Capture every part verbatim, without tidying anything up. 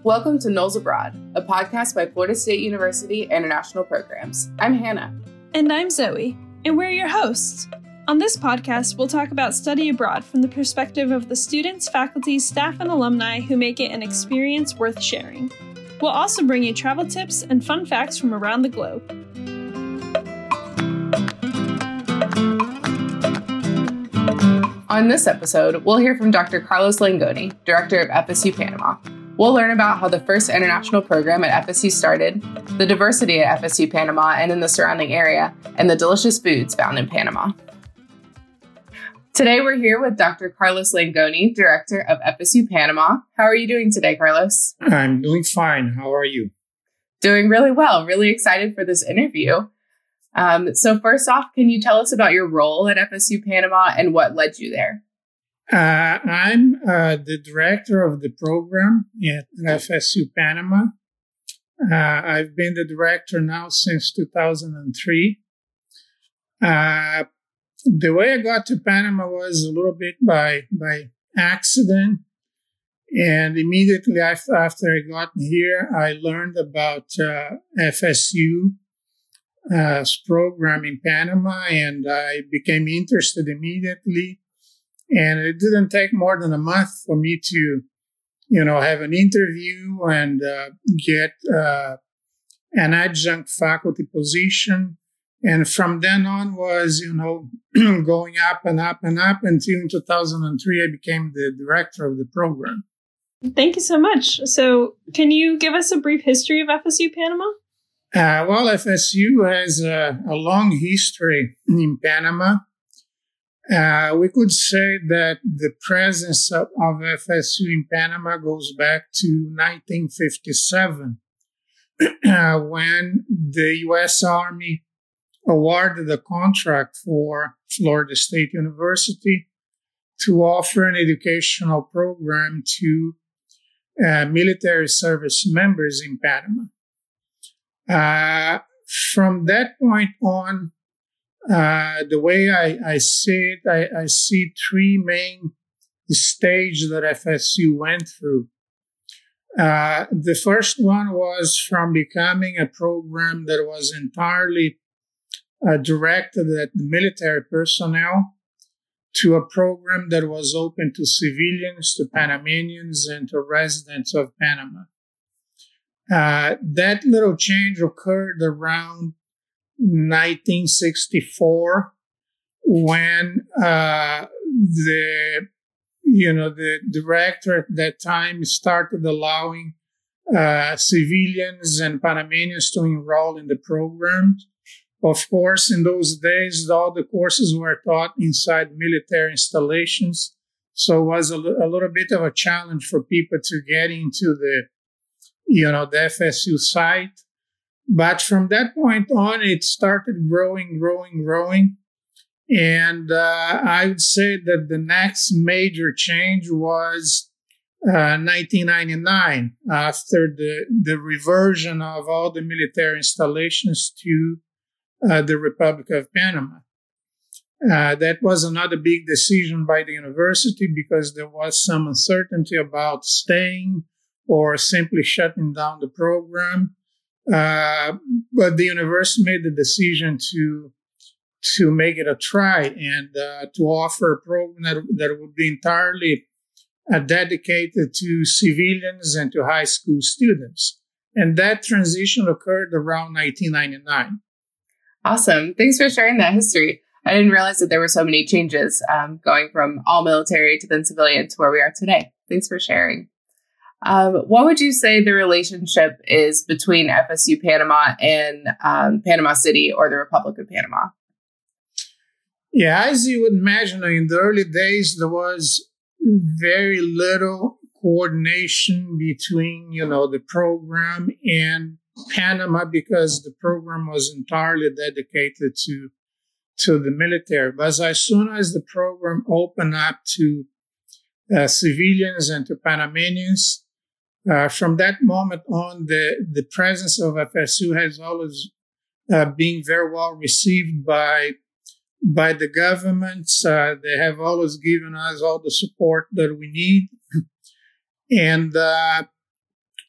Welcome to Knowles Abroad, a podcast by Florida State University International Programs. I'm Hannah. And I'm Zoe, and we're your hosts. On this podcast, we'll talk about study abroad from the perspective of the students, faculty, staff, and alumni who make it an experience worth sharing. We'll also bring you travel tips and fun facts from around the globe. On this episode, we'll hear from Doctor Carlos Langoni, Director of F S U Panama. We'll learn about how the first international program at F S U started, the diversity at F S U Panama and in the surrounding area, and the delicious foods found in Panama. Today, we're here with Doctor Carlos Langoni, Director of F S U Panama. How are you doing today, Carlos? I'm doing fine. How are you? Doing really well. Really excited for this interview. Um, so first off, can you tell us about your role at F S U Panama and what led you there? Uh, I'm uh, the director of the program at F S U Panama. Uh, I've been the director now since two thousand three. Uh, the way I got to Panama was a little bit by by accident. And immediately after, after I got here, I learned about uh, F S U uh, program in Panama, and I became interested immediately. And it didn't take more than a month for me to, you know, have an interview and uh, get uh, an adjunct faculty position. And from then on was, you know, going up and up and up until in two thousand three, I became the director of the program. Thank you so much. So can you give us a brief history of F S U Panama? Uh, well, F S U has a, a long history in Panama. Uh, we could say that the presence of, of F S U in Panama goes back to nineteen fifty-seven, uh, when the U S Army awarded a contract for Florida State University to offer an educational program to uh, military service members in Panama. Uh, from that point on, Uh, the way I, I see it, I, I see three main stages that F S U went through. Uh, the first one was from becoming a program that was entirely uh, directed at the military personnel to a program that was open to civilians, to Panamanians, and to residents of Panama. Uh, that little change occurred around nineteen sixty-four, when uh, the you know the director at that time started allowing uh, civilians and Panamanians to enroll in the program. Of course, in those days, all the courses were taught inside military installations, so it was a, a little bit of a challenge for people to get into the you know the F S U site. But from that point on, it started growing, growing, growing. And uh, I would say that the next major change was uh, nineteen ninety-nine, after the, the reversion of all the military installations to uh, the Republic of Panama. Uh, that was another big decision by the university because there was some uncertainty about staying or simply shutting down the program. Uh, but the university made the decision to to make it a try and uh, to offer a program that, that would be entirely uh, dedicated to civilians and to high school students. And that transition occurred around nineteen ninety-nine. Awesome. Thanks for sharing that history. I didn't realize that there were so many changes um, going from all military to then civilian to where we are today. Thanks for sharing. Um, what would you say the relationship is between F S U Panama and um, Panama City or the Republic of Panama? Yeah, as you would imagine, in the early days, there was very little coordination between, you know, the program and Panama because the program was entirely dedicated to, to the military. But as soon as the program opened up to uh, civilians and to Panamanians, Uh, from that moment on, the, the presence of F S U has always uh, been very well received by by the governments. Uh, they have always given us all the support that we need. And uh,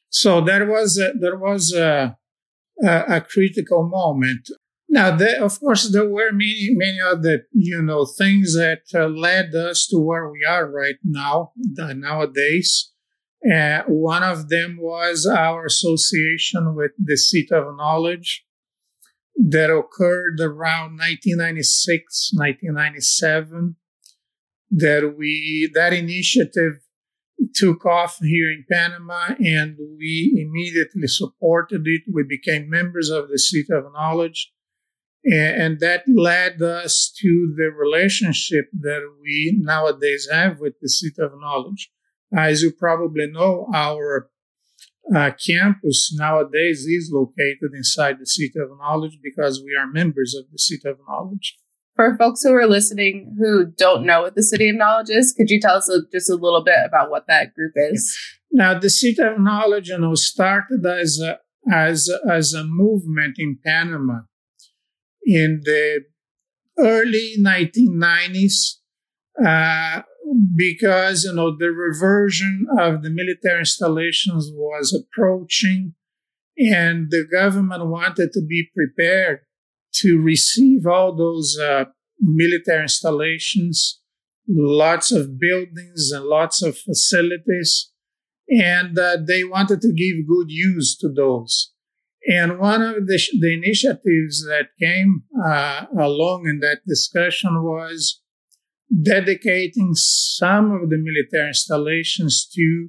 So there was a, there was a, a, a critical moment. Now, there, of course, there were many, many other, you know, things that uh, led us to where we are right now, uh, nowadays. Uh, one of them was our association with the Seat of Knowledge that occurred around nineteen ninety-six, nineteen ninety-seven. That we, that initiative took off here in Panama, and we immediately supported it. We became members of the Seat of Knowledge. And that led us to the relationship that we nowadays have with the Seat of Knowledge. As you probably know, our uh, campus nowadays is located inside the Seat of Knowledge because we are members of the Seat of Knowledge. For folks who are listening who don't know what the City of Knowledge is, could you tell us a, just a little bit about what that group is? Now, the Seat of Knowledge, you know, started as a, as a, as a movement in Panama in the early nineteen nineties, uh, because, you know, the reversion of the military installations was approaching, and the government wanted to be prepared to receive all those uh, military installations, lots of buildings and lots of facilities, and uh, they wanted to give good use to those. And one of the, the initiatives that came uh, along in that discussion was dedicating some of the military installations to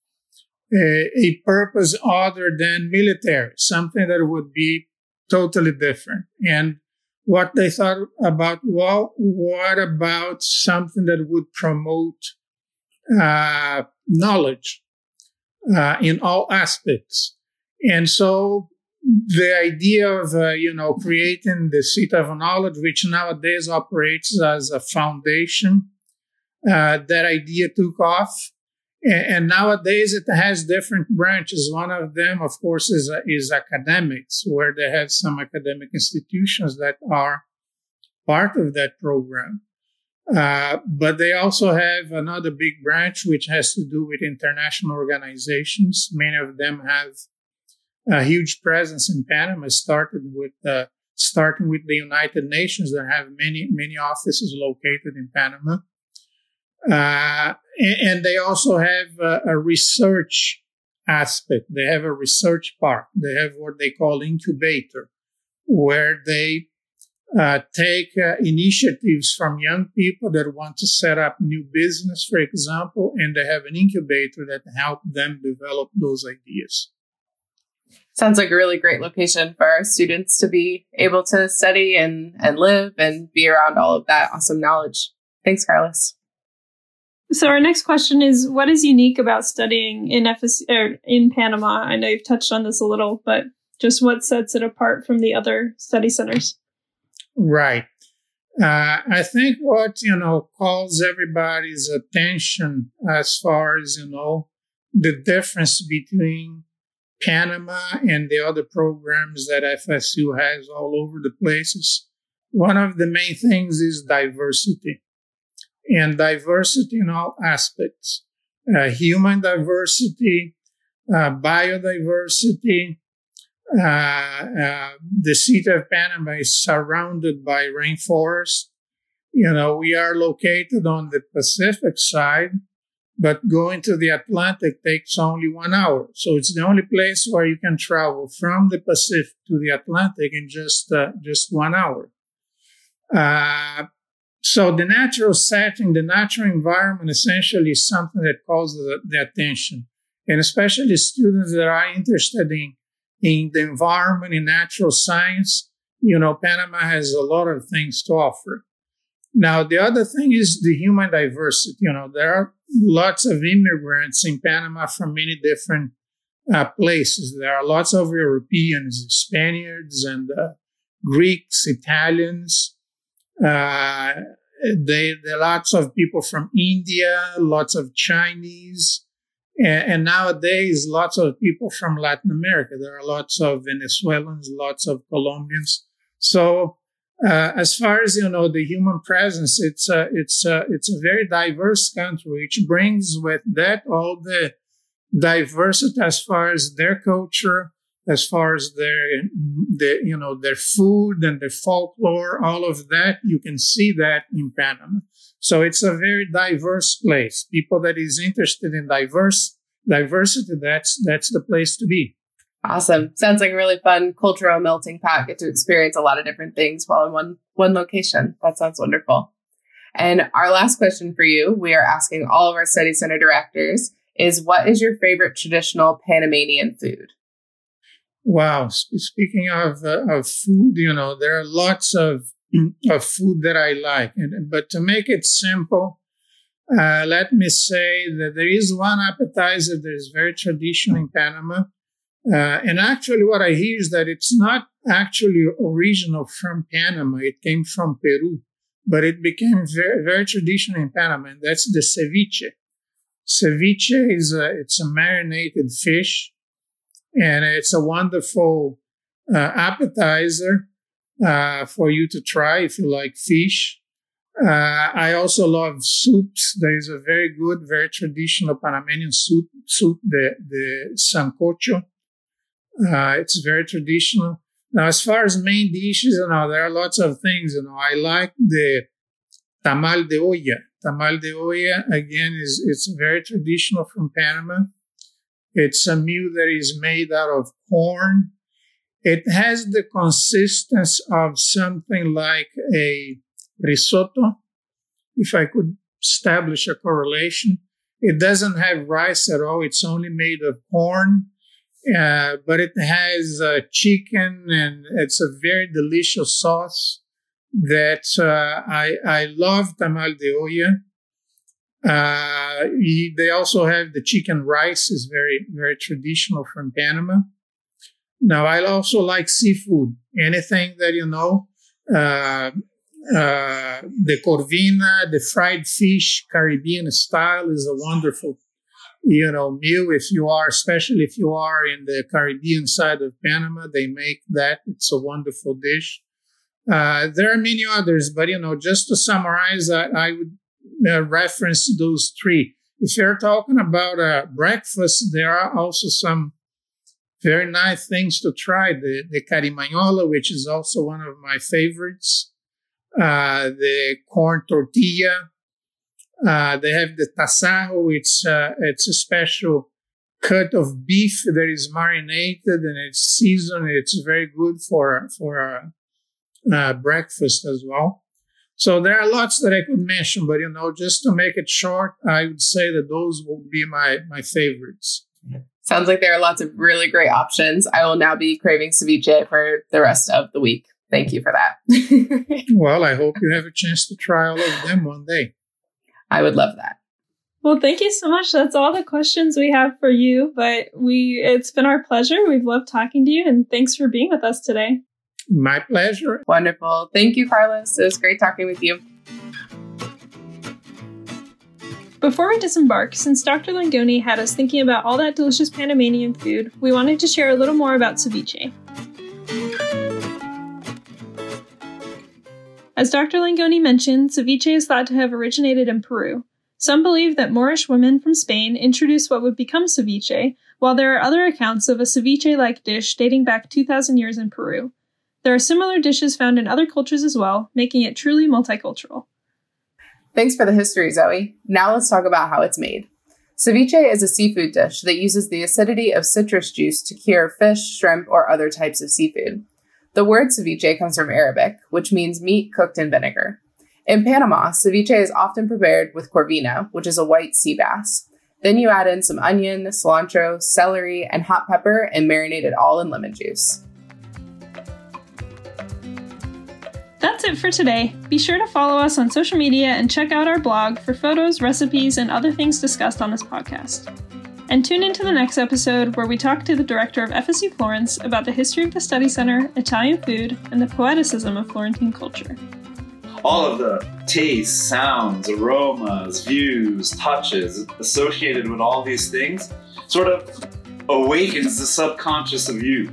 a, a purpose other than military, something that would be totally different. And what they thought about, well, what about something that would promote uh, knowledge uh, in all aspects? And so the idea of, uh, you know, creating the Seat of Knowledge, which nowadays operates as a foundation, uh, that idea took off. And, and nowadays it has different branches. One of them, of course, is, uh, is academics, where they have some academic institutions that are part of that program. Uh, but they also have another big branch, which has to do with international organizations. Many of them have a huge presence in Panama, started with uh, starting with the United Nations that have many, many offices located in Panama. Uh, and, and they also have a, a research aspect. They have a research part. They have what they call incubator, where they uh, take uh, initiatives from young people that want to set up new business, for example, and they have an incubator that help them develop those ideas. Sounds like a really great location for our students to be able to study and, and live and be around all of that awesome knowledge. Thanks, Carlos. So our next question is, what is unique about studying in F S U or in Panama? I know you've touched on this a little, but just what sets it apart from the other study centers? Right. Uh, I think what, you know, calls everybody's attention as far as, you know, the difference between Panama and the other programs that F S U has all over the places. One of the main things is diversity, and diversity in all aspects. Uh, human diversity, uh, biodiversity. Uh, uh, the Seat of Panama is surrounded by rainforest. You know, we are located on the Pacific side, but going to the Atlantic takes only one hour. So it's the only place where you can travel from the Pacific to the Atlantic in just uh, just one hour. Uh, so the natural setting, the natural environment essentially is something that calls the, the attention. And especially students that are interested in, in the environment, in natural science, you know, Panama has a lot of things to offer. Now, the other thing is the human diversity. You know, there are lots of immigrants in Panama from many different uh, places. There are lots of Europeans, Spaniards, and uh, Greeks, Italians. Uh, they, there are lots of people from India, lots of Chinese, and, and nowadays lots of people from Latin America. There are lots of Venezuelans, lots of Colombians. So, Uh, as far as, you know, the human presence, it's a, it's a, it's a very diverse country, which brings with that all the, diversity as far as their culture, as far as their, their, you know, their food and their folklore, all of that. You can see that in Panama. So it's a very diverse place. People that is interested in diverse diversity, that's that's the place to be. Awesome. Sounds like a really fun cultural melting pot. Get to experience a lot of different things while in one one location. That sounds wonderful. And our last question for you, we are asking all of our study center directors, is what is your favorite traditional Panamanian food? Wow. Speaking of uh, of food, you know, there are lots of of food that I like. And, but to make it simple, uh, let me say that there is one appetizer that is very traditional in Panama. Uh, and actually what I hear is that it's not actually original from Panama. It came from Peru, but it became very, very traditional in Panama. And that's the ceviche. Ceviche is a, it's a marinated fish, and it's a wonderful uh, appetizer uh, for you to try if you like fish. Uh, I also love soups. There is a very good, very traditional Panamanian soup, soup the, the sancocho. Uh, it's very traditional. Now, as far as main dishes, you know, there are lots of things. You know, I like the tamal de olla. Tamal de olla, again, is it's very traditional from Panama. It's a meal that is made out of corn. It has the consistency of something like a risotto, if I could establish a correlation. It doesn't have rice at all. It's only made of corn, uh, but it has uh, chicken, and it's a very delicious sauce that uh, I, I love tamal de olla. Uh, they also have the chicken rice, is very, very traditional from Panama. Now, I also like seafood. Anything that, you know, uh, uh, the corvina, the fried fish, Caribbean style, is a wonderful, you know, meal. If you are, especially if you are in the Caribbean side of Panama, they make that. It's a wonderful dish. Uh, there are many others, but, you know, just to summarize, I, I would uh, reference those three. If you're talking about uh, breakfast, there are also some very nice things to try. The, the carimañola, which is also one of my favorites. Uh, the corn tortilla. Uh, they have the tasajo. It's, uh, it's a special cut of beef that is marinated and it's seasoned. It's very good for, for uh, uh, breakfast as well. So there are lots that I could mention, but, you know, just to make it short, I would say that those would be my, my favorites. Sounds like there are lots of really great options. I will now be craving ceviche for the rest of the week. Thank you for that. Well, I hope you have a chance to try all of them one day. I would love that. Well, thank you so much. That's all the questions we have for you, but we it's been our pleasure. We've loved talking to you, and thanks for being with us today. My pleasure. Wonderful. Thank you, Carlos. It was great talking with you. Before we disembark, since Doctor Langoni had us thinking about all that delicious Panamanian food, we wanted to share a little more about ceviche. As Doctor Langoni mentioned, ceviche is thought to have originated in Peru. Some believe that Moorish women from Spain introduced what would become ceviche, while there are other accounts of a ceviche-like dish dating back two thousand years in Peru. There are similar dishes found in other cultures as well, making it truly multicultural. Thanks for the history, Zoe. Now let's talk about how it's made. Ceviche is a seafood dish that uses the acidity of citrus juice to cure fish, shrimp, or other types of seafood. The word ceviche comes from Arabic, which means meat cooked in vinegar. In Panama, ceviche is often prepared with corvina, which is a white sea bass. Then you add in some onion, cilantro, celery, and hot pepper and marinate it all in lemon juice. That's it for today. Be sure to follow us on social media and check out our blog for photos, recipes, and other things discussed on this podcast. And tune into the next episode where we talk to the director of F S U Florence about the history of the study center, Italian food, and the poeticism of Florentine culture. All of the tastes, sounds, aromas, views, touches associated with all these things sort of awakens the subconscious of you.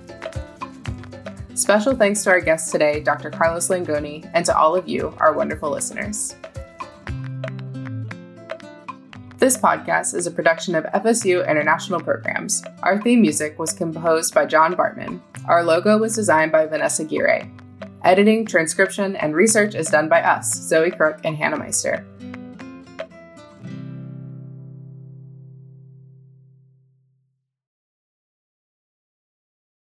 Special thanks to our guest today, Doctor Carlos Langoni, and to all of you, our wonderful listeners. This podcast is a production of F S U International Programs. Our theme music was composed by John Bartman. Our logo was designed by Vanessa Gire. Editing, transcription, and research is done by us, Zoe Crook and Hannah Meister.